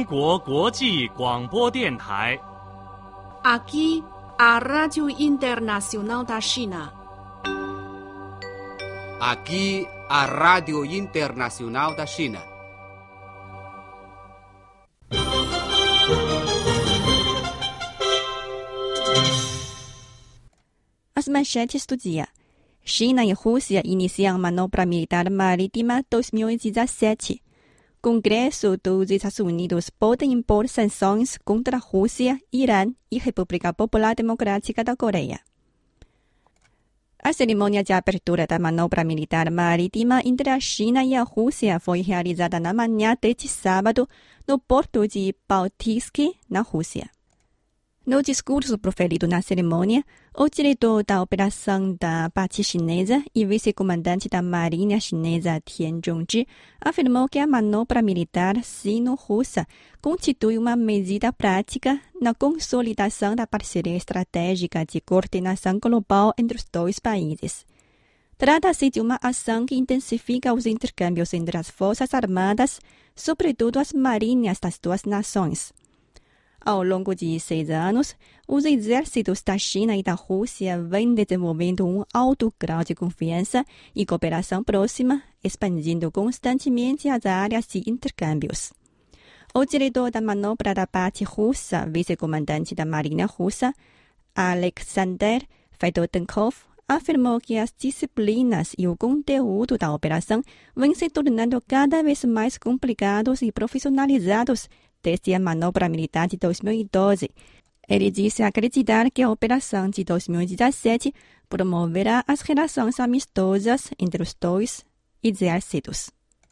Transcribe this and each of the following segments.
国国际广播电台。 Aqui, a Rádio Internacional da China. Aqui, a Rádio Internacional da China. As manchetes do dia. China e Rússia iniciam manobra militar marítima 2017. Congresso dos Estados Unidos pode impor sanções contra a Rússia, Irã e República Popular Democrática da Coreia. A cerimônia de abertura da manobra militar marítima entre a China e a Rússia foi realizada na manhã deste sábado no porto de Baltiysk, na Rússia. No discurso proferido na cerimônia, o diretor da operação da parte chinesa e vice-comandante da Marinha Chinesa Tian Zhongzhi afirmou que a manobra militar sino-russa constitui uma medida prática na consolidação da parceria estratégica de coordenação global entre os dois países. Trata-se de uma ação que intensifica os intercâmbios entre as forças armadas, sobretudo as marinhas das duas nações. Ao longo de 6 anos, os exércitos da China e da Rússia vêm desenvolvendo um alto grau de confiança e cooperação próxima, expandindo constantemente as áreas de intercâmbios. O diretor da manobra da parte russa, vice-comandante da Marinha Russa, Alexander Fedotenkov, afirmou que as disciplinas e o conteúdo da operação vêm se tornando cada vez mais complicados e profissionalizados desde a manobra militar de 2012. Ele disse acreditar que a operação de 2017 promoverá as relações amistosas entre os dois exércitos.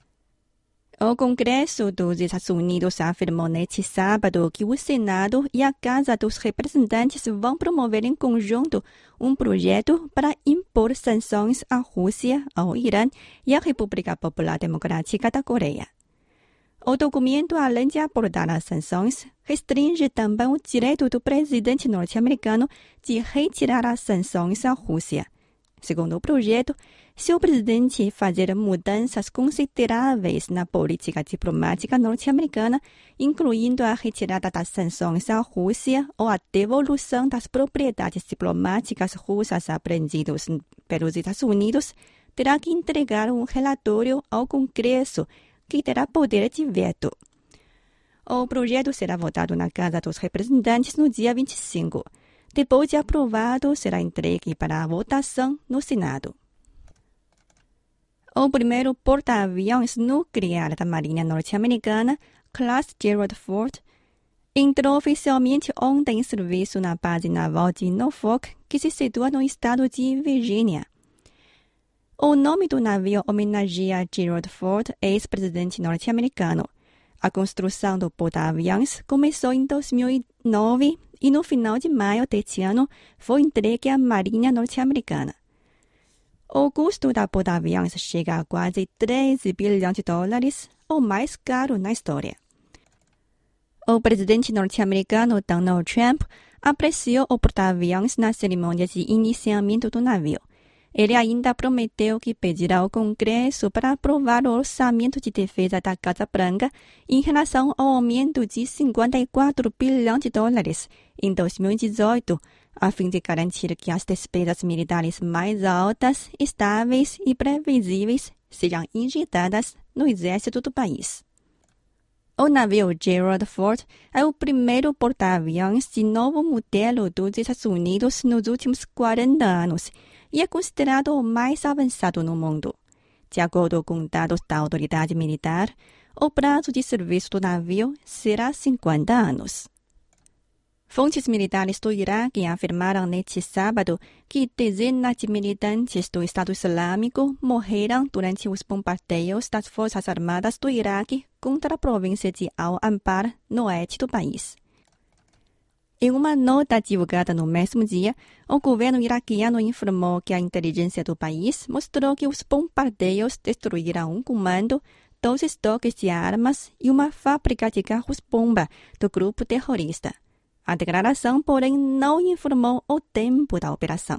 O Congresso dos Estados Unidos afirmou neste sábado que o Senado e a Casa dos Representantes vão promover em conjunto um projeto para impor sanções à Rússia, ao Irã e à República Popular Democrática da Coreia. O documento, além de abordar as sanções, restringe também o direito do presidente norte-americano de retirar as sanções à Rússia. Segundo o projeto, se o presidente fazer mudanças consideráveis na política diplomática norte-americana, incluindo a retirada das sanções à Rússia ou a devolução das propriedades diplomáticas russas apreendidas pelos Estados Unidos, terá que entregar um relatório ao Congresso, que terá poder de veto. O projeto será votado na Casa dos Representantes no dia 25. Depois de aprovado, será entregue para a votação no Senado. O primeiro porta-aviões nuclear da Marinha Norte-Americana, Class Gerald Ford, entrou oficialmente ontem em serviço na base naval de Norfolk, que se situa no estado de Virgínia. O nome do navio homenageia Gerald Ford, ex-presidente norte-americano. A construção do porta-aviões começou em 2009 e no final de maio deste ano foi entregue à Marinha norte-americana. O custo da porta-aviões chega a quase 13 bilhões de dólares, o mais caro na história. O presidente norte-americano Donald Trump apreciou o porta-aviões na cerimônia de iniciamento do navio. Ele ainda prometeu que pedirá ao Congresso para aprovar o orçamento de defesa da Casa Branca em relação ao aumento de 54 bilhões de dólares em 2018, a fim de garantir que as despesas militares mais altas, estáveis e previsíveis sejam injetadas no exército do país. O navio Gerald Ford é o primeiro porta-aviões de novo modelo dos Estados Unidos nos últimos 40 anos e é considerado o mais avançado no mundo. De acordo com dados da autoridade militar, o prazo de serviço do navio será 50 anos. Fontes militares do Iraque afirmaram neste sábado que dezenas de militantes do Estado Islâmico morreram durante os bombardeios das Forças Armadas do Iraque contra a província de Al-Anbar, no oeste do país. Em uma nota divulgada no mesmo dia, o governo iraquiano informou que a inteligência do país mostrou que os bombardeios destruíram um comando, 2 estoques de armas e uma fábrica de carros-bomba do grupo terrorista. A declaração, porém, não informou o tempo da operação.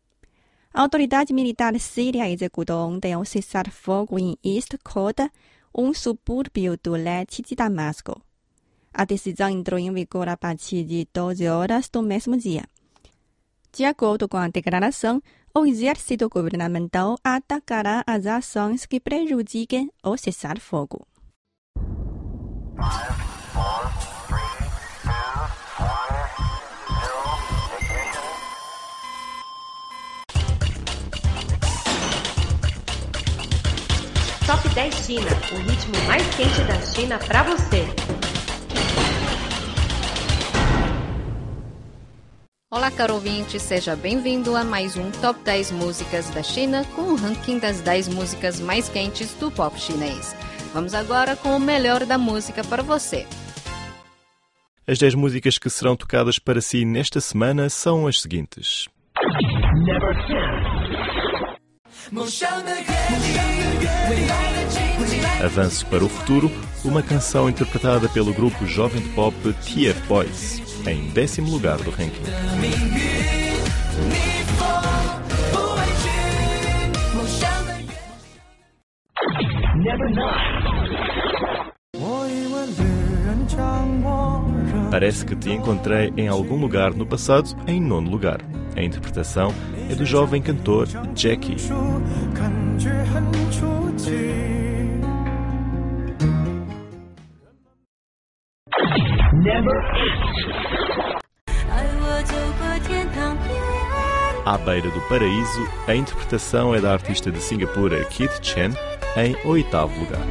A autoridade militar síria executou ontem ao cessar-fogo em East Ghouta, subúrbio do leste de Damasco. A decisão entrou em vigor a partir de 12 horas do mesmo dia. De acordo com a declaração, o exército governamental atacará as ações que prejudiquem o cessar-fogo. Top 10 China, o ritmo mais quente da China para você. Olá, caro ouvinte, seja bem-vindo a mais um Top 10 Músicas da China com o ranking das 10 músicas mais quentes do pop chinês. Vamos agora com o melhor da música para você. As 10 músicas que serão tocadas para si nesta semana são as seguintes. Avanço para o Futuro, uma canção interpretada pelo grupo jovem de pop TF Boys, em 10º lugar do ranking. Parece que te encontrei em algum lugar no passado, em 9º lugar. A interpretação é do jovem cantor Jackie. À beira do paraíso, a interpretação é da artista de Singapura Kit Chen, em 8º lugar.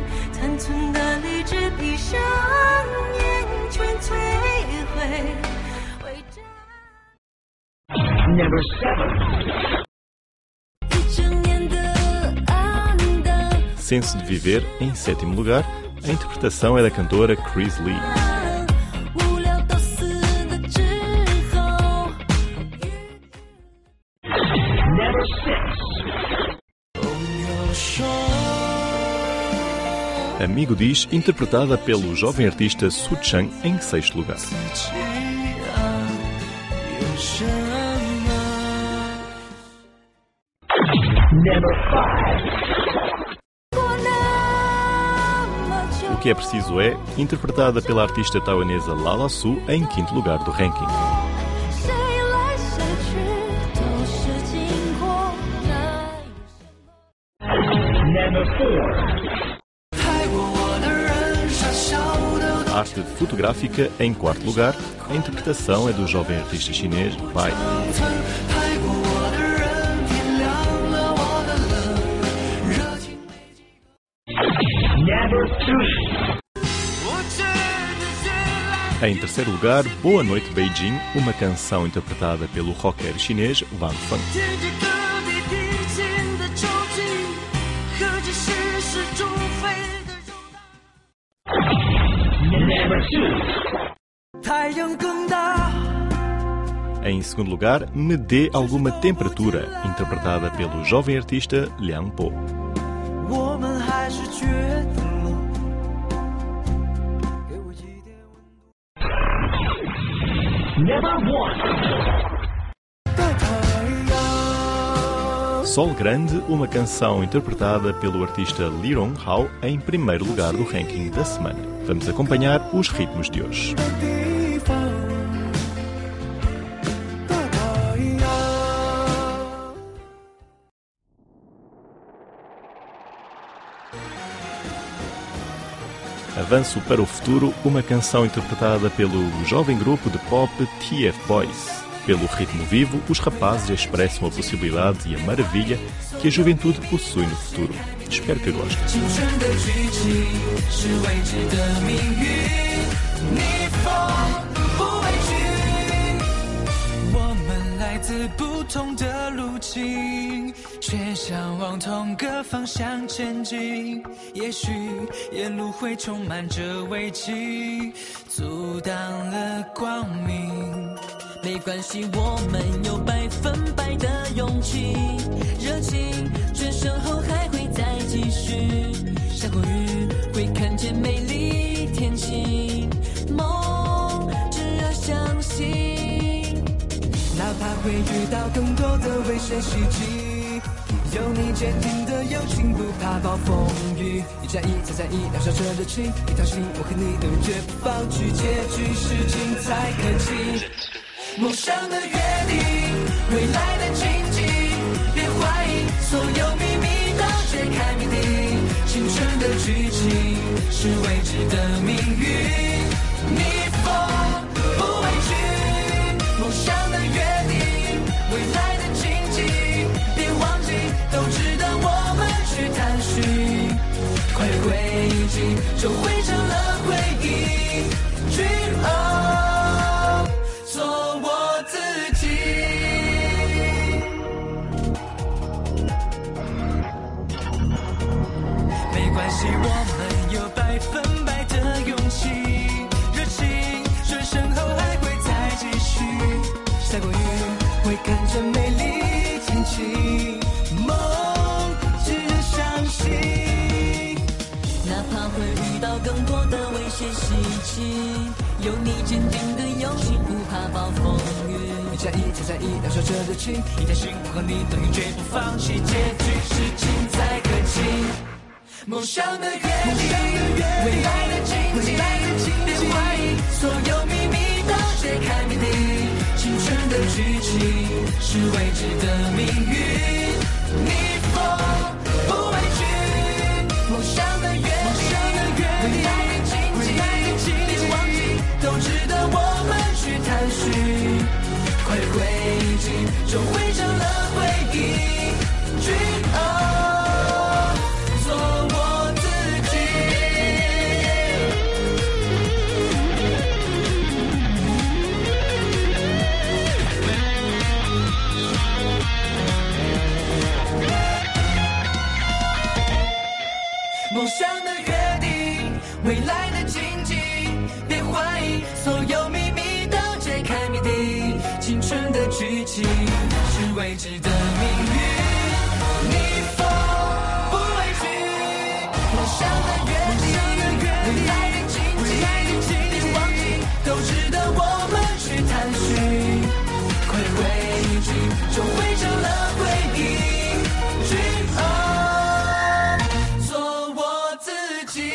Senso de Viver, em 7º lugar, a interpretação é da cantora Chris Lee. Amigo Diz, interpretada pelo jovem artista Su Chang, em 6º lugar. O que é preciso é, interpretada pela artista taiwanesa Lala Su, em 5º lugar do ranking. Arte fotográfica, em 4º lugar, a interpretação é do jovem artista chinês Bai. Em 3º lugar, Boa Noite Beijing, uma canção interpretada pelo rocker chinês Wang Feng. Em 2º lugar, Me Dê Alguma Temperatura, interpretada pelo jovem artista Liang Po. Sol Grande, uma canção interpretada pelo artista Li Ronghao, em 1º lugar do ranking da semana. Vamos acompanhar os ritmos de hoje. Avanço para o Futuro, uma canção interpretada pelo jovem grupo de pop TF Boys. Pelo ritmo vivo, os rapazes expressam a possibilidade e a maravilha que a juventude possui no futuro. Espero que gostem. 自不同的路径，却向往同个方向前进。也许沿路会充满着危机，阻挡了光明。没关系，我们有100%的勇气，热情转身后还会再继续。下过雨会看见美丽天晴，梦只要相信。哪怕会遇到更多的危险袭击， 有你坚定的友情，不怕暴风雨。1加1才在1，燃烧着热情，一条心，我和你永远绝不放弃，结局是精彩可期。梦想的约定，未来的荆棘，别怀疑，所有秘密都揭开谜底。青春的剧情是未知的命运，逆风不畏惧。梦想的约定，未来的荆棘，别忘记，都值得我们去探寻。快回忆，就汇成了回忆。Dream on， 做我自己。没关系，我们有100%的勇气，热情转身后还会再继续。下过雨会看着美丽天气，梦只能相信。哪怕会遇到更多的危险袭击，有你坚定的友情，不怕暴风雨。1加1才在1，燃烧着热情，一条心，我和你等于绝不放弃，结局是精彩可期。梦想的约定，未来的荆棘，别怀疑，所有秘密都揭开谜底。青春的剧情是未知的命运，逆风不畏惧。梦想的约定，未来的荆棘，别忘记，都值得我们去探寻。快回忆，就汇成了回忆。Dream on， 做我自己。梦想的约定，未来的荆棘，别怀疑，所有秘密都揭开谜底。青春的剧情是未知的命运，逆风不畏惧。梦想的约定，未来的荆棘，别忘记，都值得我们去探寻。快回忆，就汇成了回忆。Dream on， 做我自己。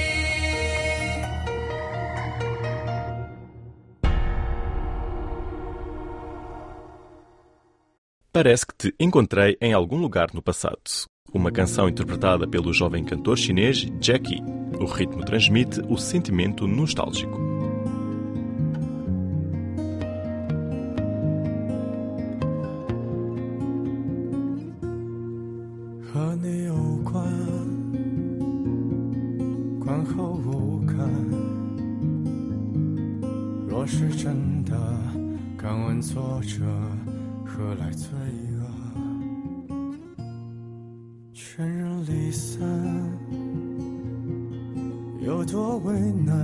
Parece que te encontrei em algum lugar no passado. Uma canção interpretada pelo jovem cantor chinês Jackie. O ritmo transmite o sentimento nostálgico. 和你有关，观后无感。若是真的，敢问作者何来罪恶？全人离散，有多为难？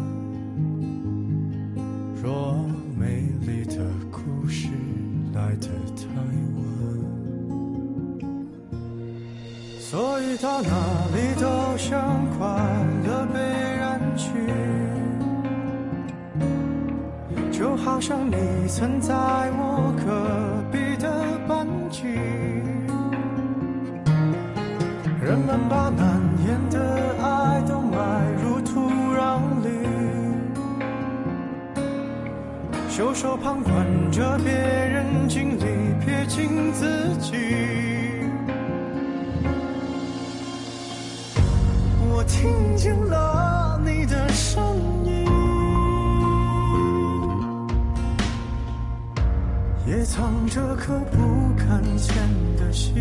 若美丽的故事来得太晚，所以到哪里都像快乐被染去，就好像你曾在我隔壁的班级。人们把难言的爱都埋入土壤里，袖手旁观着别人经历，撇清自己。我听见了你的声音，也藏着颗不敢见的心。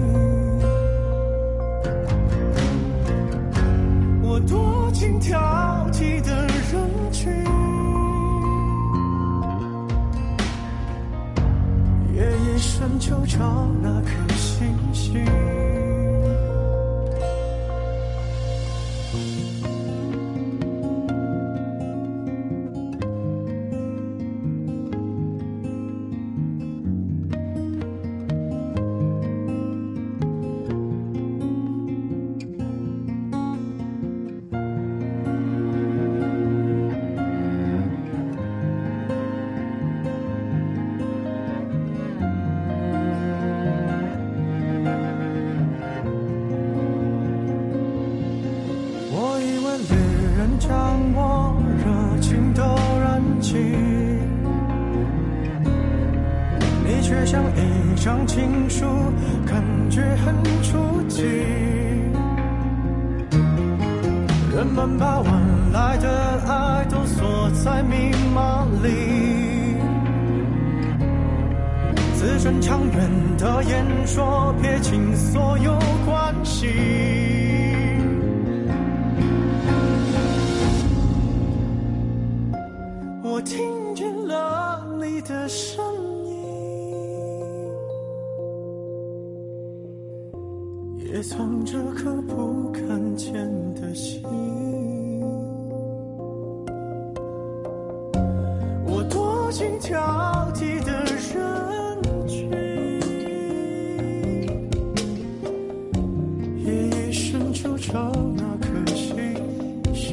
我躲进挑剔的人群，夜夜深就找那颗星星。 却像一张情书，感觉很初级。人们把晚来的爱都锁在密码里，字正腔圆的演说，撇清所有关系。我听见了你的声音，也藏着颗不看见的心。我躲进挑剔的人群，夜夜深处找那颗星星。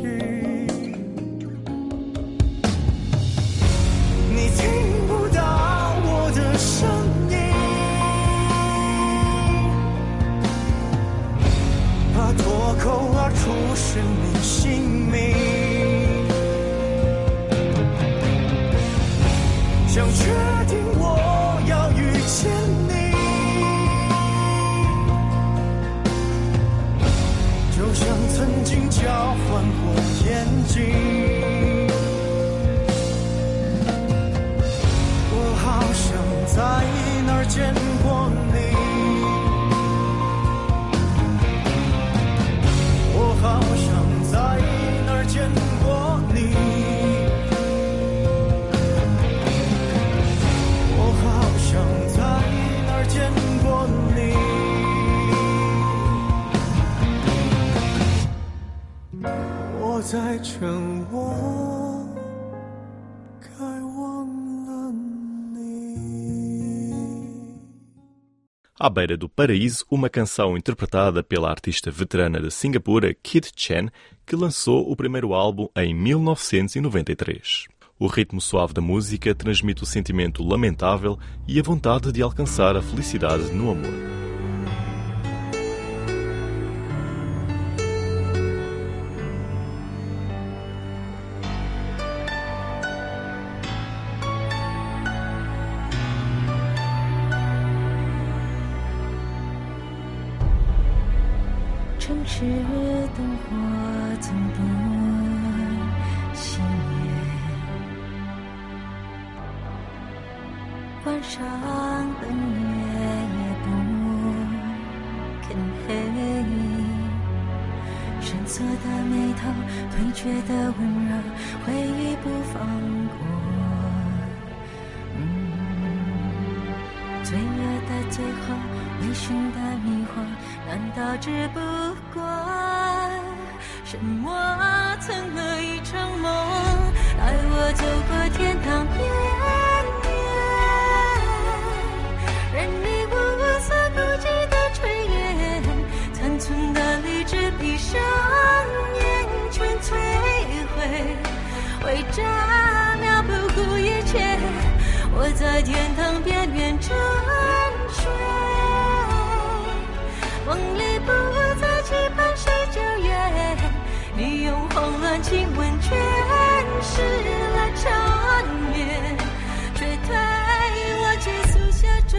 你听不到我的声音，怕脱口而出是你姓名，想确定我要遇见你，就像曾经交换过眼睛。我好想在哪儿见过你，我好想在哪儿见过你，我好想在哪儿见过你。我在沉默，该忘了你。 À beira do paraíso, uma canção interpretada pela artista veterana de Singapura, Kit Chen, que lançou o primeiro álbum em 1993. O ritmo suave da música transmite o sentimento lamentável e a vontade de alcançar a felicidade no amor. 城市灯火总不熄灭，晚上灯月也不肯黑，深锁的眉头，退却的温柔，回忆不放过。罪恶的最后，微醺的迷惑，难道只不过什么曾了一场梦，带我走过天堂边缘，任你无所顾忌的吹远，残存的理智闭上眼全摧毁，为这秒不顾一切，我在天堂边缘沉睡，梦里不再期盼谁救援，你用慌乱亲吻诠释了缠绵，却推我急速下坠。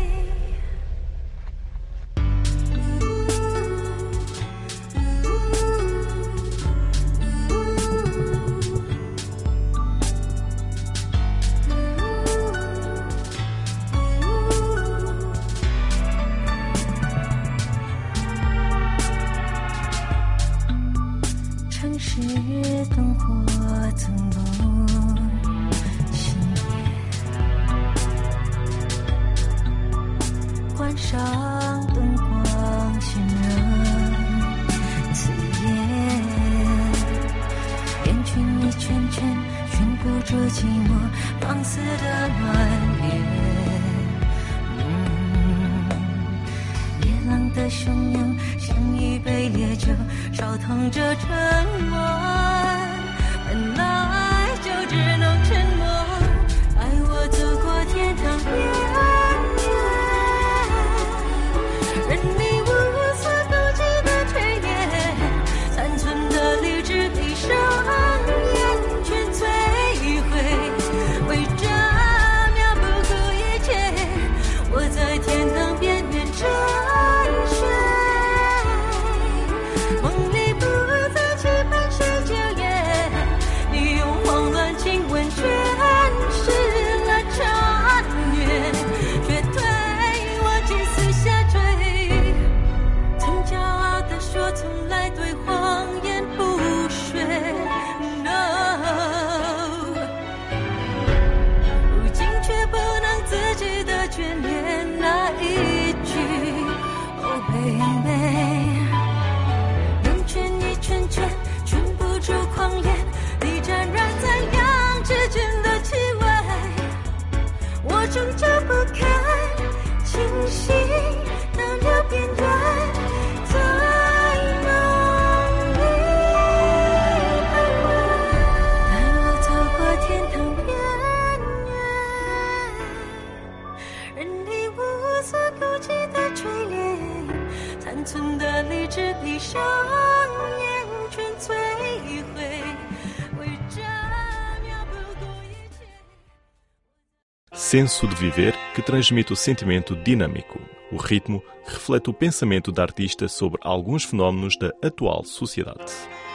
城市灯火曾不熄灭，晚上灯光显热刺眼，人群一圈圈，寻不住寂寞放肆的暖烈。野狼的汹涌像一杯烈酒，烧烫着沉默，本来就只能沉默，带我走过天堂边缘，任你无所顾忌的推演，残存的理智闭上眼全摧毁，为这秒不顾一切， 终找不开，清晰到了片段，在梦里徘徊，带我走过天堂边缘，任你无所顾忌的锤炼，残存的理智闭上眼，全摧毁，为这秒不顾一切。 Senso de viver que transmite o sentimento dinâmico. O ritmo reflete o pensamento da artista sobre alguns fenómenos da atual sociedade.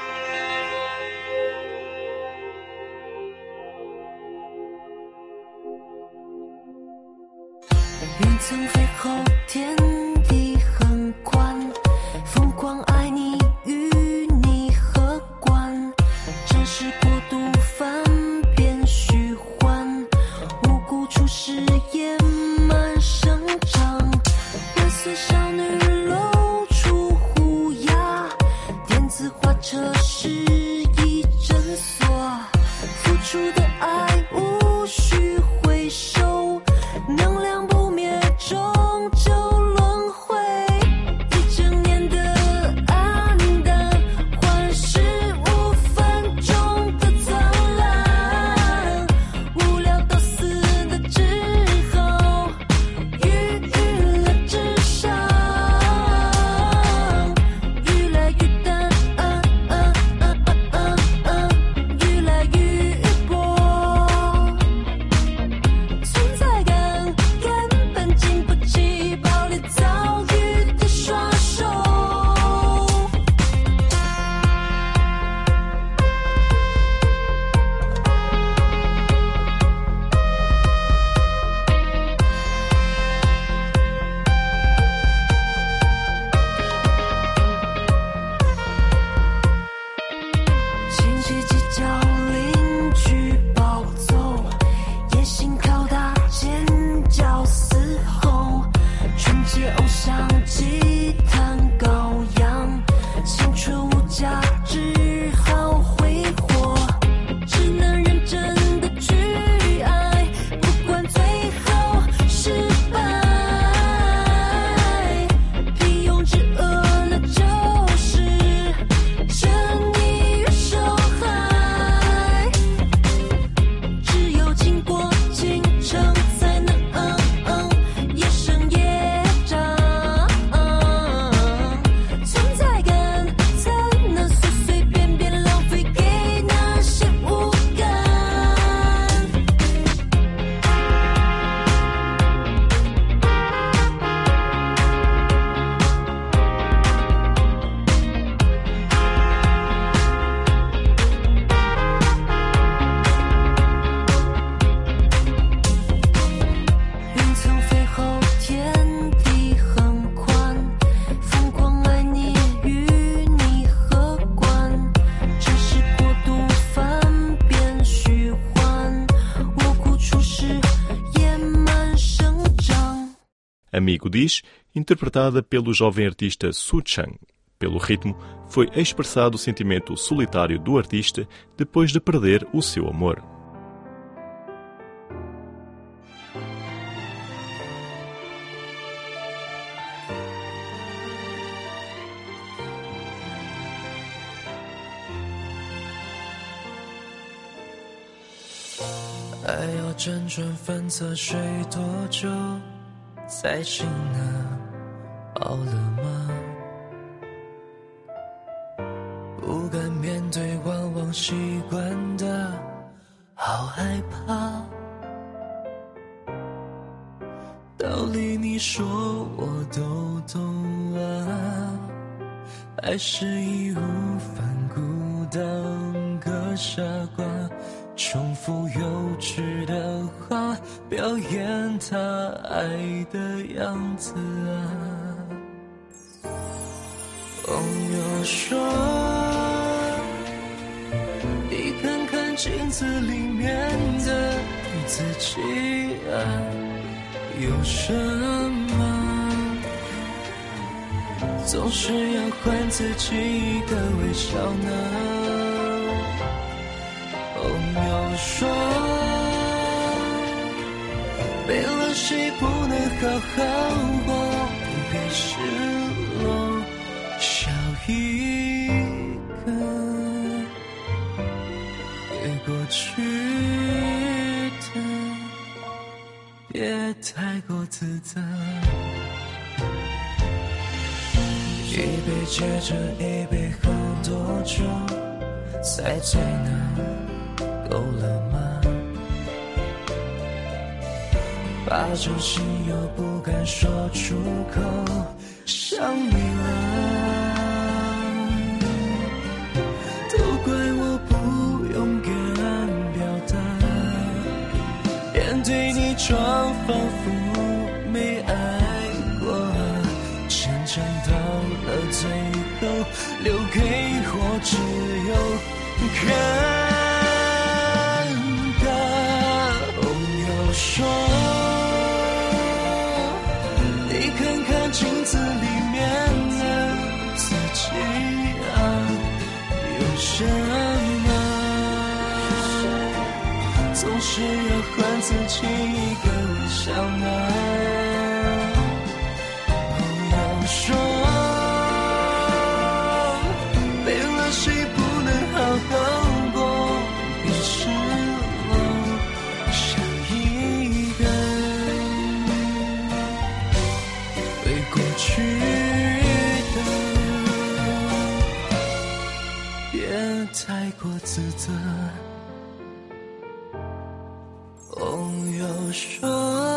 Amigo diz, interpretada pelo jovem artista Su Chang. Pelo ritmo, foi expressado o sentimento solitário do artista depois de perder o seu amor. 爱要辗转反侧睡多久才醒呢？饱了吗？不敢面对，往往习惯的好害怕。道理你说我都懂啊，还是义无反顾当个傻瓜，重复幼稚的话，表演他爱的样子啊。朋友说，你看看镜子里面的你自己啊，有什么总是要还自己一个微笑呢？朋友说， 为了谁不能好好过，别失落，少一个，别过去的，别太过自责。一杯接着一杯喝多久才醉呢？够了吗？把真心又不敢说出口，想你了，都怪我不勇敢表达，便对你装仿佛没爱过，真正到了最后，留给我只有尴尬。朋友说，你看看镜子里面的自己啊，有什么？总是要换自己一个微笑吗？说为了谁不能好好过，别失落，少一个，为过去的别太过自责。朋友说，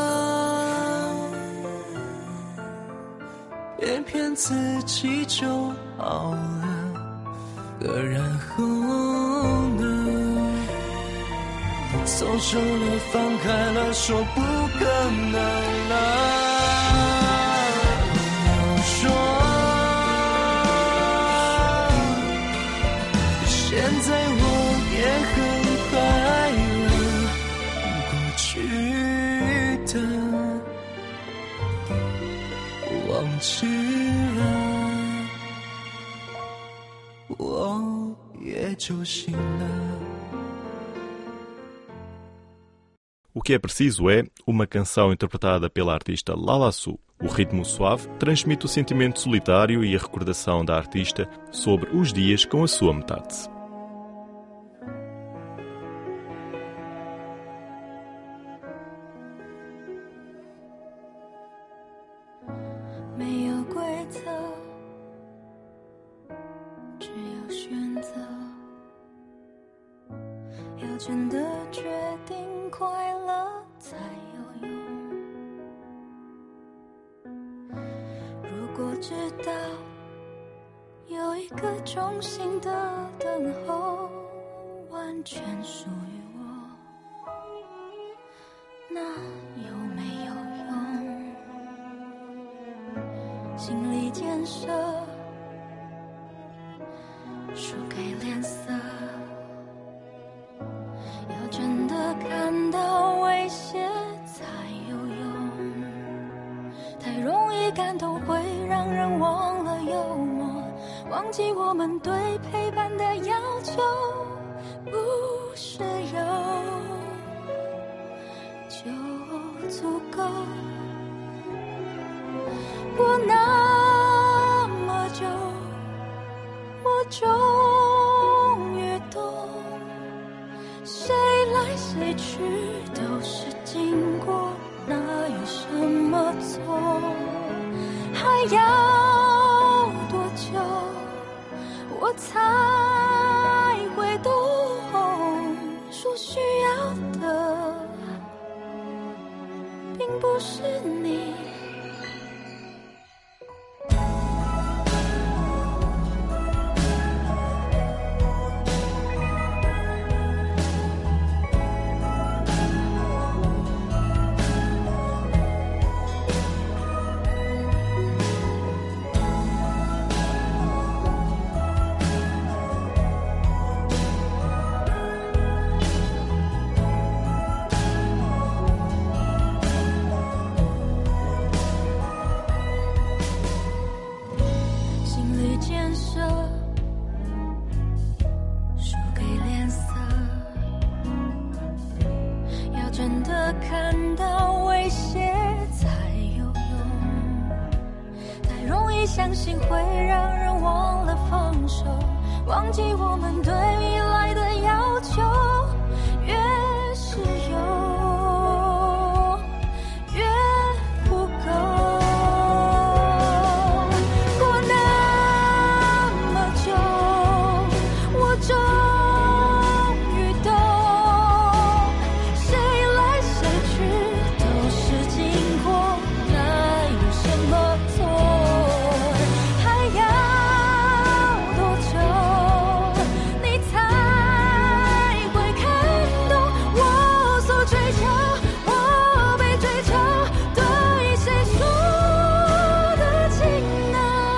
别骗自己就好了，可然后呢？松手了，放开了，说不可能了。朋友说，现在我也很快乐，过去的忘记了，我也就醒了。 O que é preciso é uma canção interpretada pela artista Lala Su. O ritmo suave transmite o sentimento solitário e a recordação da artista sobre os dias com a sua metade. 相信会让人忘了放手，忘记我们对未来的要求，越是有越不够。过那么久，我终于懂，谁来谁去都是经过，哪有什么错？还要多久你才会看懂我所追求，我被追求，对谁说的情呢？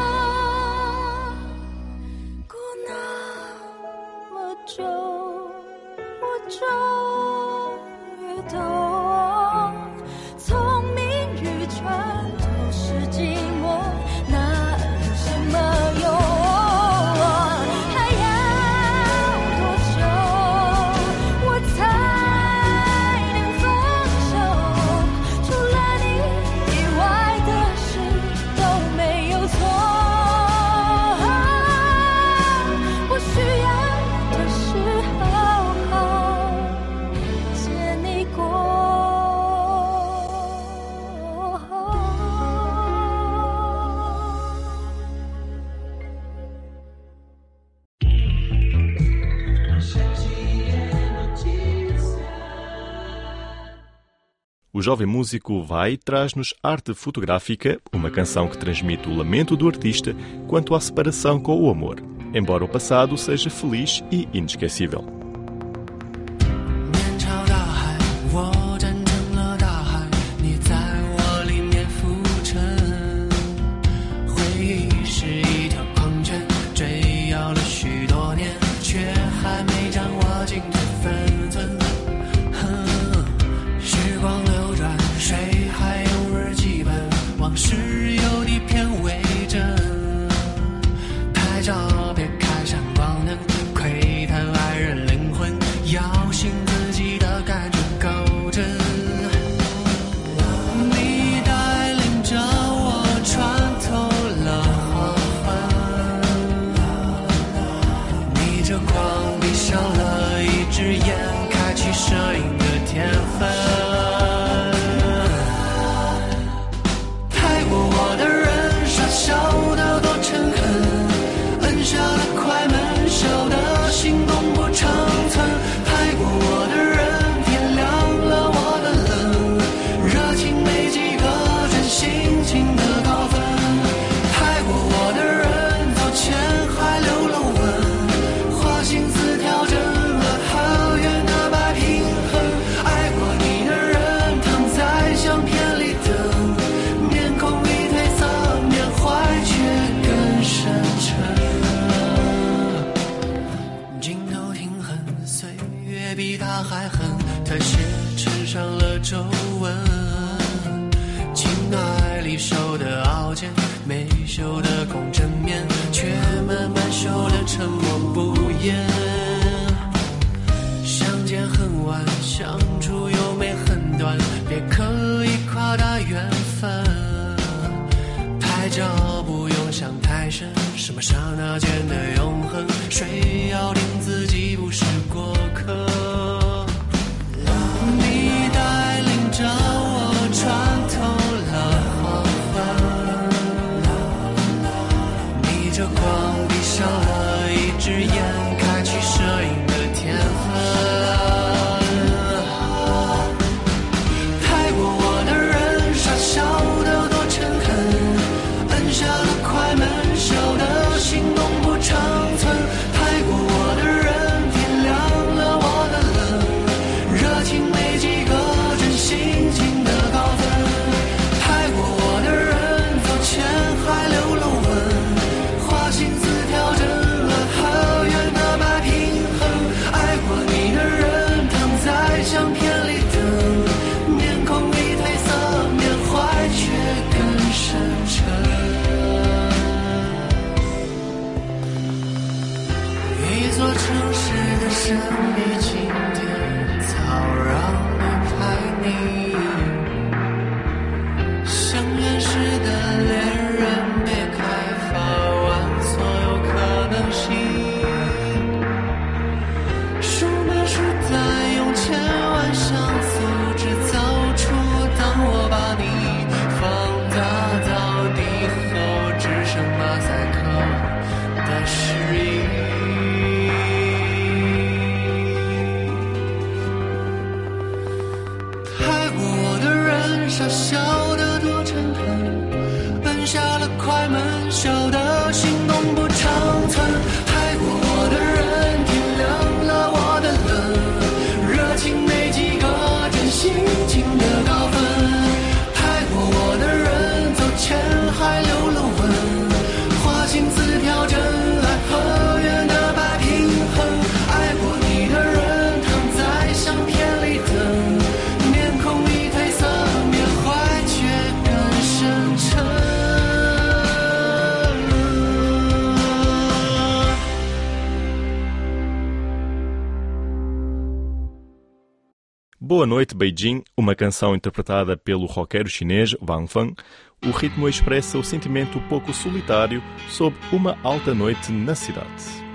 过那么久，我终于懂，聪明愚蠢都是寂寞，哪有什么用？还要多久我才能放手？除了你以外的事都没有错。我需要的是好好见你过。 O jovem músico Vai traz-nos Arte Fotográfica, uma canção que transmite o lamento do artista quanto à separação com o amor, embora o passado seja feliz e inesquecível. 面朝大海，我站成了大海，你在我里面浮沉。回忆是一条狂犬，追咬了许多年，却还没掌握进退分寸。时光流转，谁还用日记本？往事有你偏为真。拍照别开闪光灯，窥探爱人灵魂，要信自己的感觉够真。你带领着我穿透了黄昏，你这光闭上了一只眼，开启摄影的天分。太过我的人，傻笑得多诚恳，摁下了快门，笑得心动不长寸。太过我的人，点亮了我的冷，热情没几个，真性情的高分。太过我的人，走前还留了吻，花心思调整了好远的白平衡。爱过你的人，躺在相片里等，面孔已褪色，缅怀却更深沉。镜头挺狠，岁月比他还狠，特写衬上了皱纹。情爱里受的傲贱，没修的空正面，却慢慢修了沉默不言。相见恨晚，相处又没很短，别刻意夸大缘分。拍照不用想太深，什么刹那间的永恒，谁要定自己不是过客？你带领着我穿透了黄昏，你这光闭上了一只眼，开启摄影的天分。太过我的人，傻笑得多诚恳，摁下了快门，笑得心动不长寸。太过我的人， Boa Noite Beijing, uma canção interpretada pelo roqueiro chinês Wang Feng, o ritmo expressa o sentimento pouco solitário sob uma alta noite na cidade.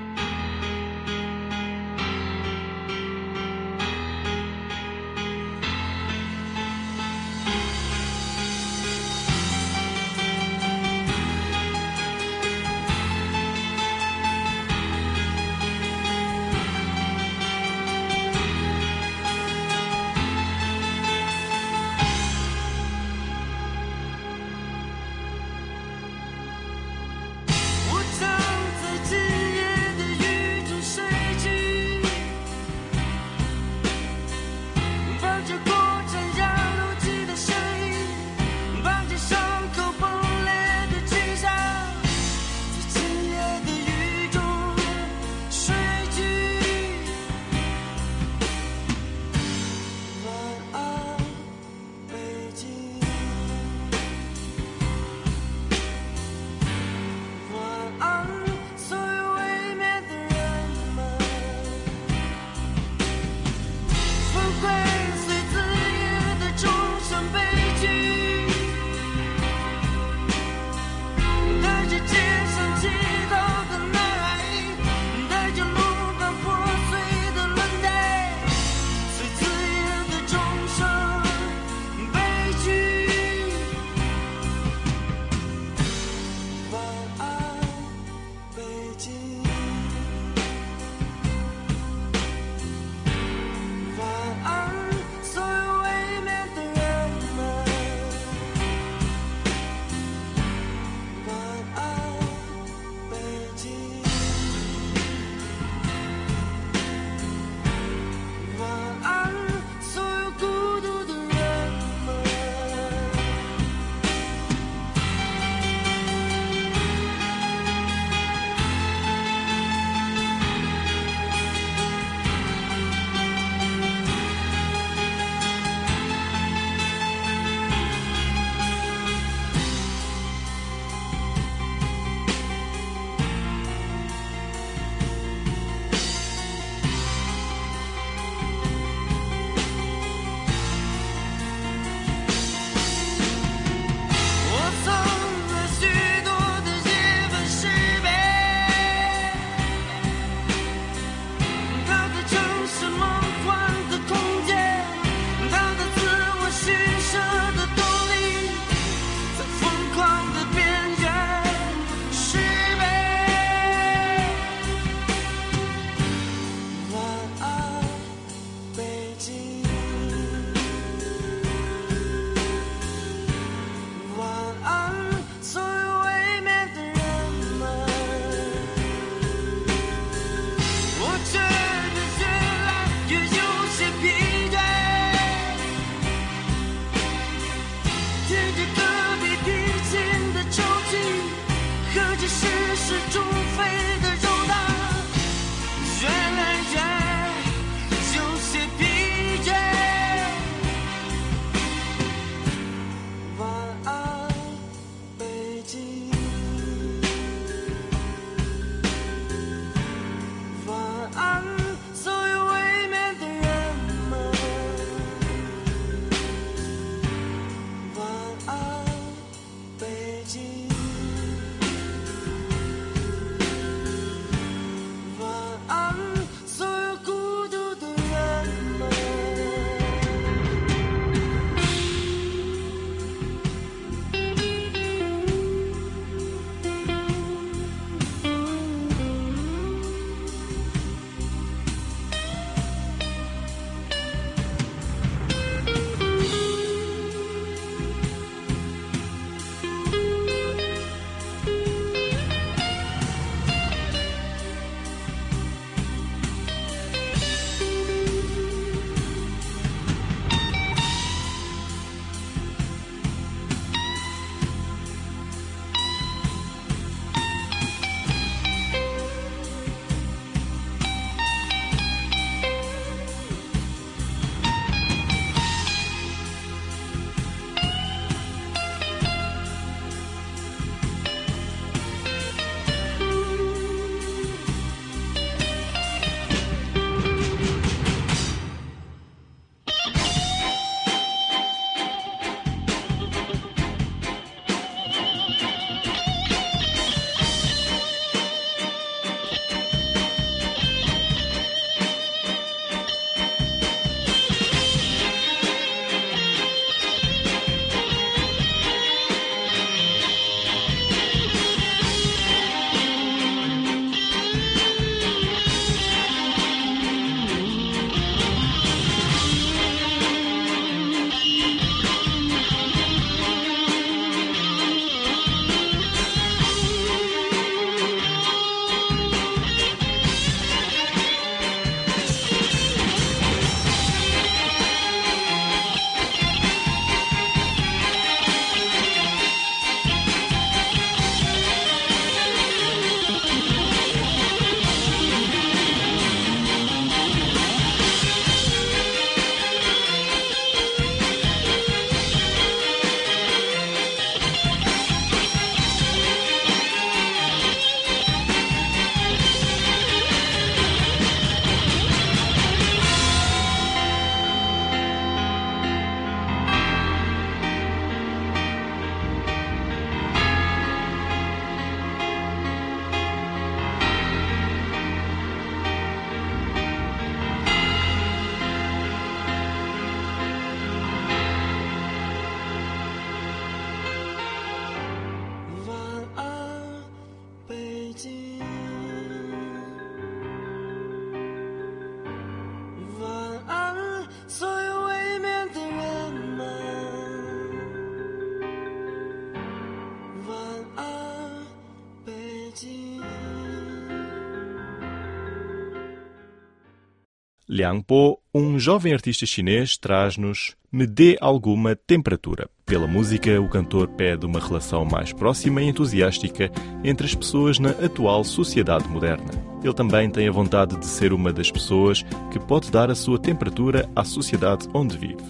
Liang Po, jovem artista chinês, traz-nos Me Dê Alguma Temperatura. Pela música, o cantor pede uma relação mais próxima e entusiástica entre as pessoas na atual sociedade moderna. Ele também tem a vontade de ser uma das pessoas que pode dar a sua temperatura à sociedade onde vive.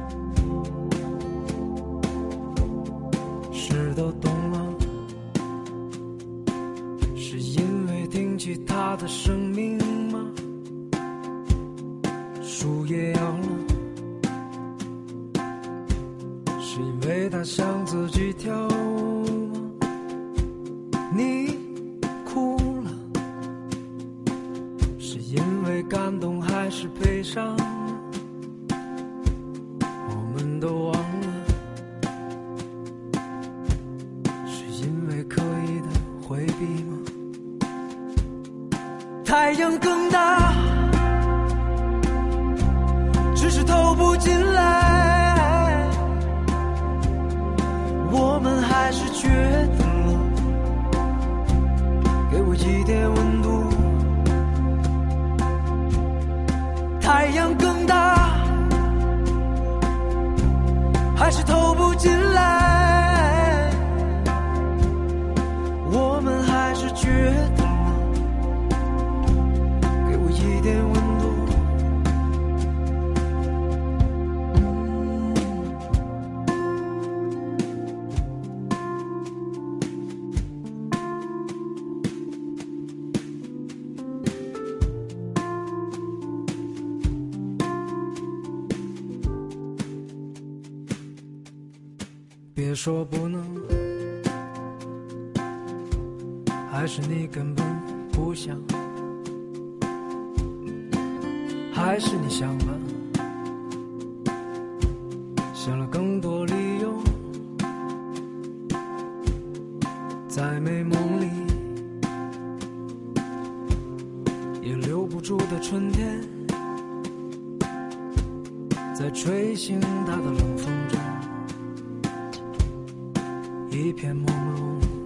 事都懂了，是因为听起他的生命吗？树叶摇了，是因为他想自己跳舞吗？你哭了，是因为感动还是悲伤？我们都忘了，是因为刻意的回避吗？太阳更大，只是透不进来，我们还是觉得冷，给我一点温度。太阳更大，还是透不进来，我们还是觉得冷，给我一点温度。别说不能，还是你根本不想，还是你想了，想了更多理由，在美梦里也留不住的春天，在吹醒它的冷风中一片朦胧。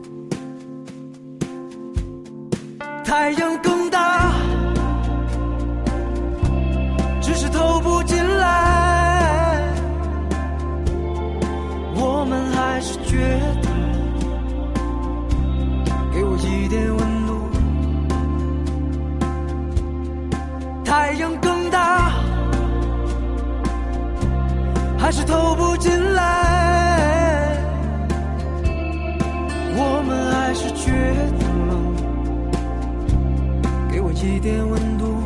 太阳更大，只是透不进来，我们还是觉得给我一点温度。太阳更大，还是透不进来，我们还是觉得冷，给我一点温度。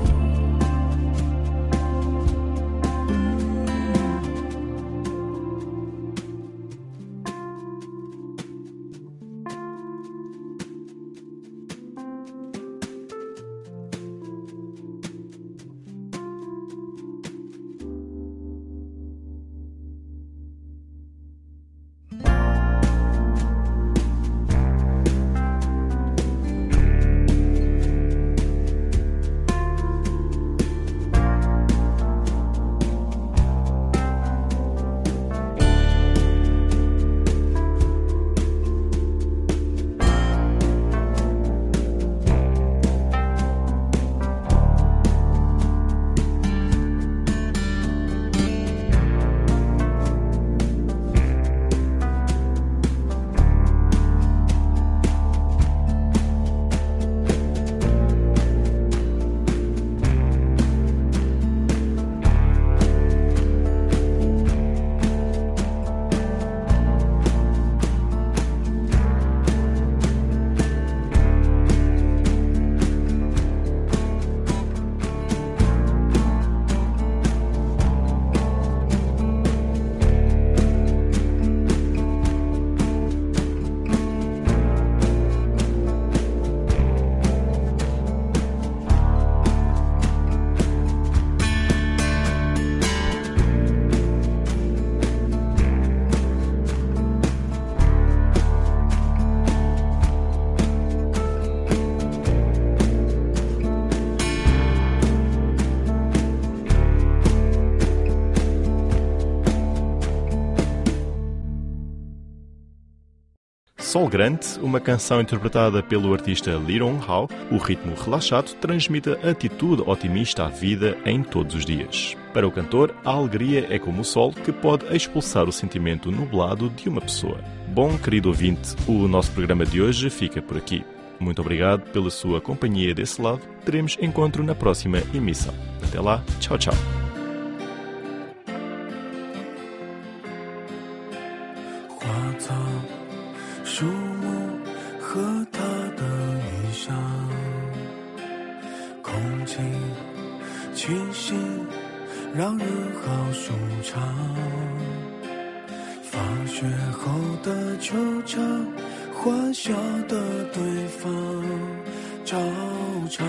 Sol Grande, uma canção interpretada pelo artista Lee Dong-hao. O ritmo relaxado transmite a atitude otimista à vida em todos os dias. Para o cantor, a alegria é como o sol que pode expulsar o sentimento nublado de uma pessoa. Bom, querido ouvinte, o nosso programa de hoje fica por aqui. Muito obrigado pela sua companhia desse lado. Teremos encontro na próxima emissão. Até lá, tchau, tchau. 树木和它的衣裳，空气清新，让人好舒畅。放学后的球场，欢笑的对方，照常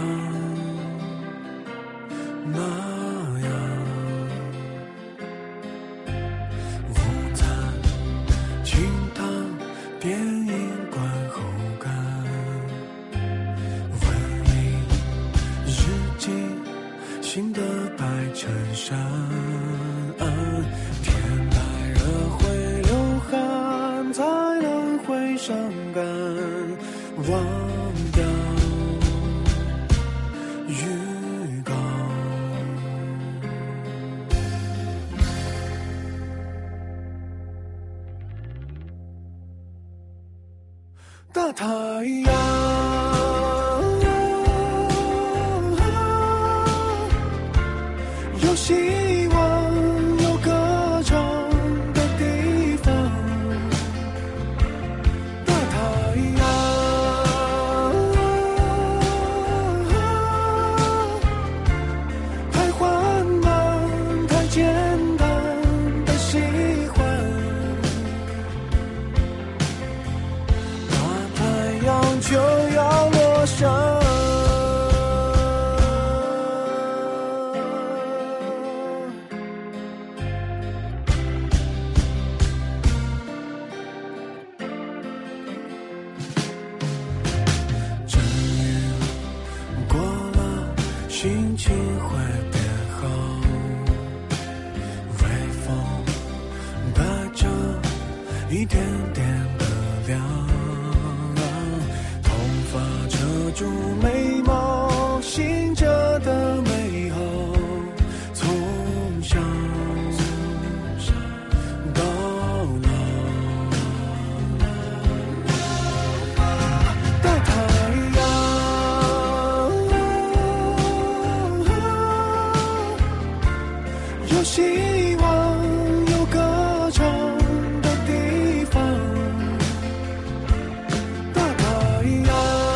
那样。午餐、清汤、电影观后感，文明日记，新的白衬衫，天太热会流汗，才能会伤感，忘掉预告。大太阳，有希望，有歌唱的地方。大太阳，太缓慢，太简单的喜欢。就要落山，阵雨过了，心情会变好。微风带着一点点的凉，遮住眉毛，醒着的美好，从小到老。大太阳，有希望，有歌唱的地方。大太阳，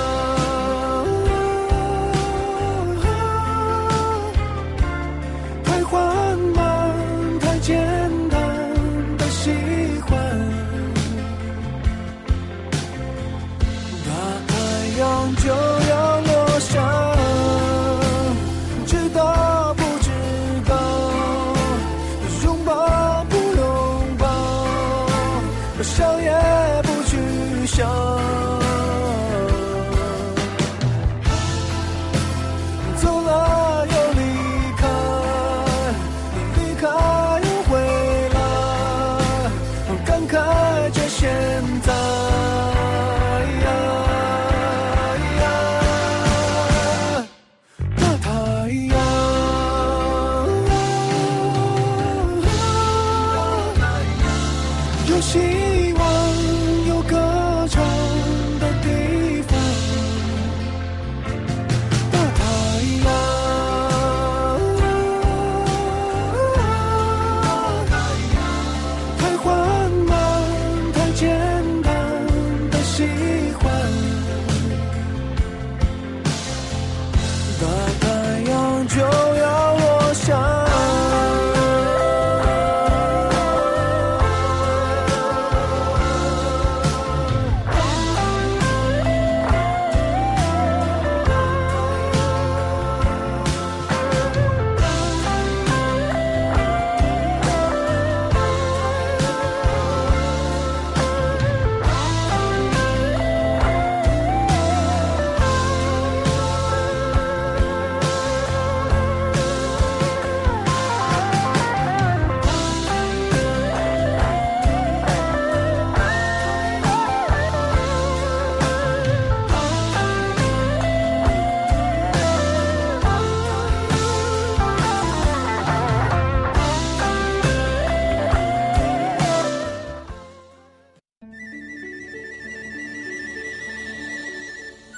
简单的喜欢，大太阳就要落山，知道不知道，拥抱不拥抱，想也不去想。走了又离开，离开看着现在，大太阳，有希望，有歌唱的地方。大太阳，太缓慢，太简单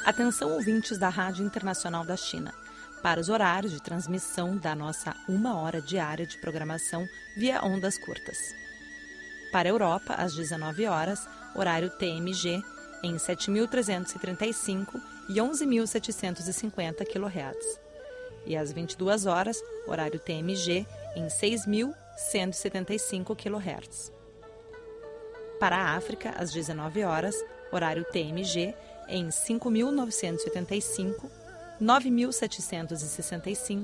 Atenção, ouvintes da Rádio Internacional da China, para os horários de transmissão da nossa 1 hora diária de programação via ondas curtas. Para a Europa, às 19 horas, horário TMG, em 7.335 e 11.750 kHz. E às 22 horas, horário TMG, em 6.175 kHz. Para a África, às 19 horas, horário TMG, em 5.985, 9.765,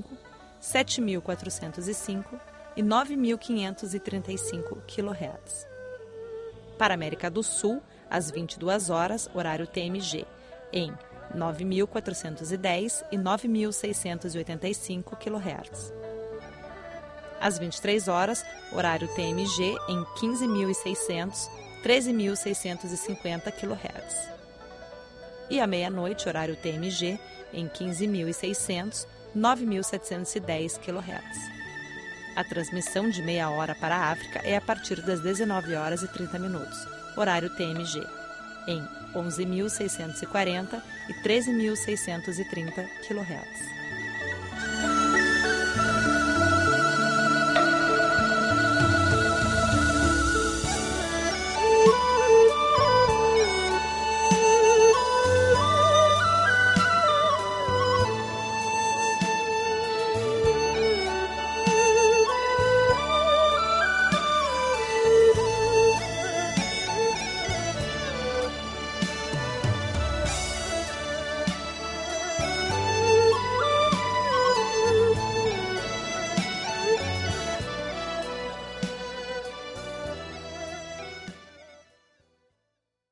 7.405 e 9.535 kHz. Para a América do Sul, às 22 horas, horário TMG, em 9.410 e 9.685 kHz. Às 23 horas, horário TMG, em 15.600, 13.650 kHz. E à meia-noite, horário TMG, em 15.600, 9.710 kHz. A transmissão de meia hora para a África é a partir das 19 horas e 30 minutos, horário TMG, em 11.640 e 13.630 kHz.